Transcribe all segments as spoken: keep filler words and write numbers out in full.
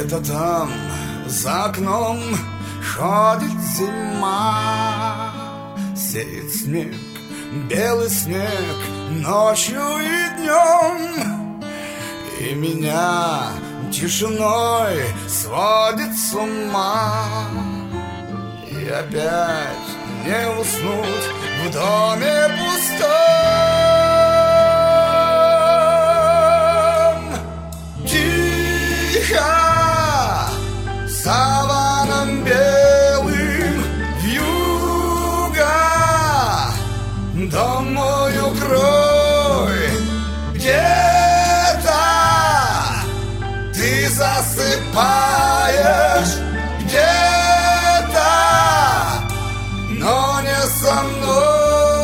Где-то там за окном ходит зима, сеет снег, белый снег, ночью и днем, и меня тишиной сводит с ума. И опять не уснуть в доме пустом. Тихо саваном белым вьюга, дом мой укрой, где-то ты засыпаешь, где-то, но не со мной.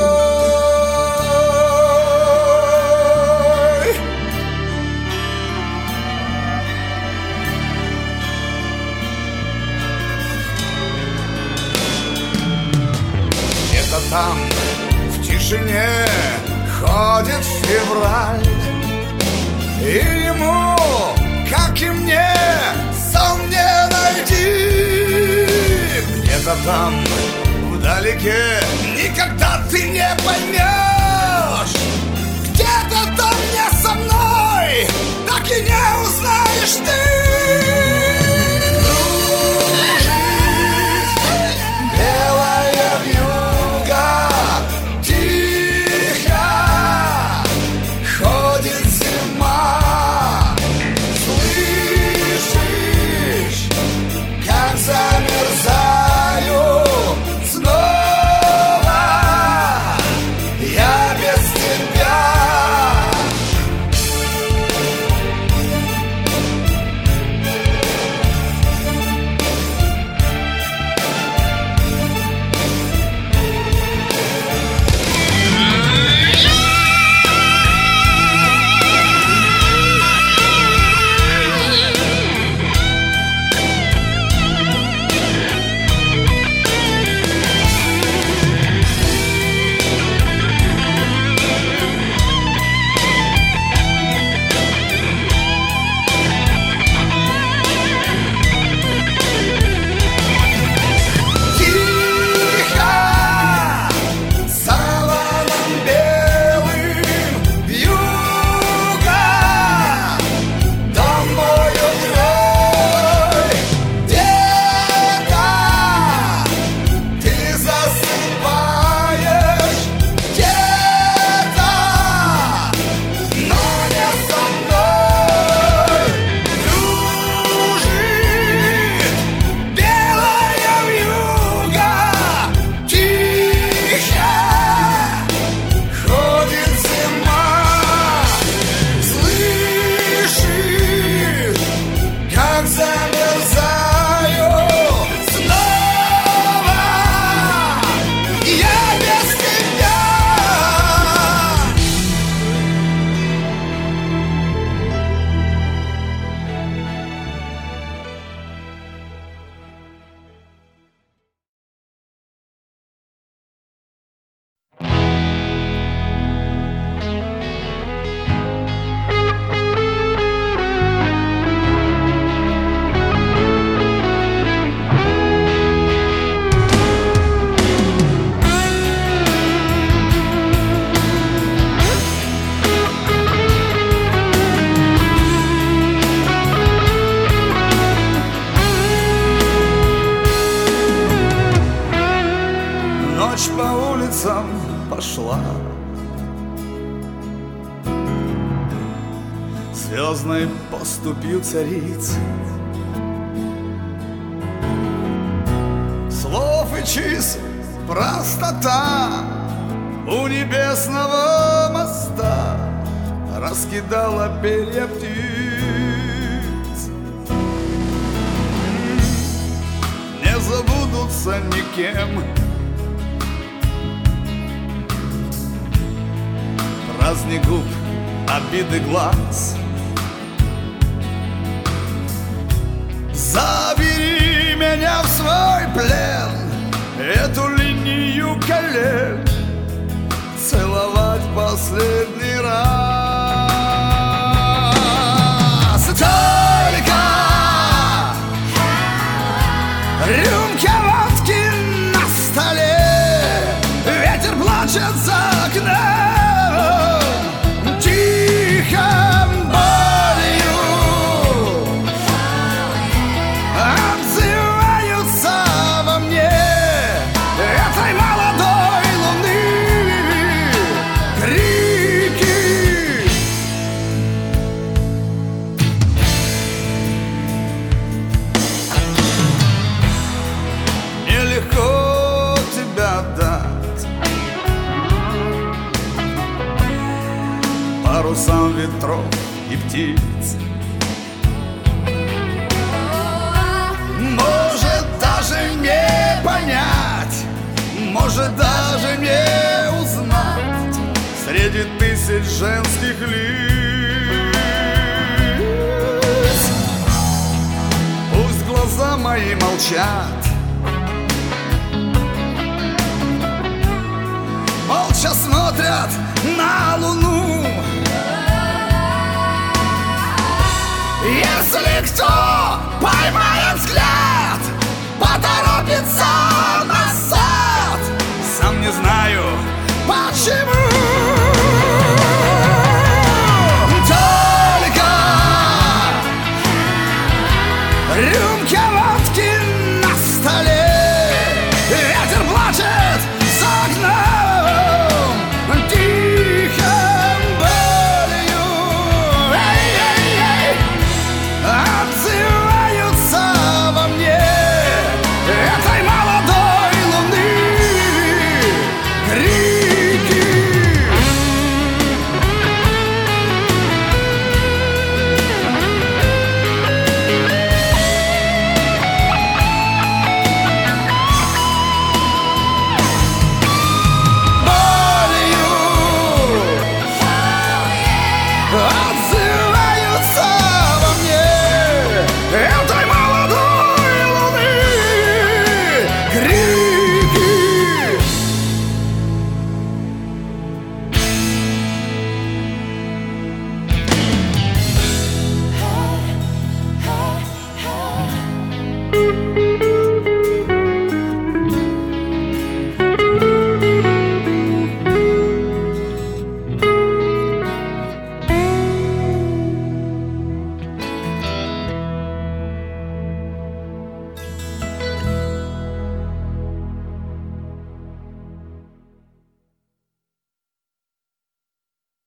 Где-то там в тишине ходит февраль, и ему, как и мне, сон не найти. Где-то там вдалеке никогда ты не поймешь, где-то там не со мной, так и не узнаешь ты. Белая вьюга, тихо ходит зима. Слышишь, как замерзаю снова я без тебя. Ночь по улицам пошла, звездной поступью цариц, слов и чисел простота у небесного моста раскидала перья птиц. Не забудутся никем праздник губ, обиды глаз. Забери меня в свой плен, эту линию колен целовать последний раз. Только парусам ветров и птиц. Может даже не понять, может даже не узнать среди тысяч женских лиц. Пусть глаза мои молчат, молча смотрят на луну. Если кто поймает взгляд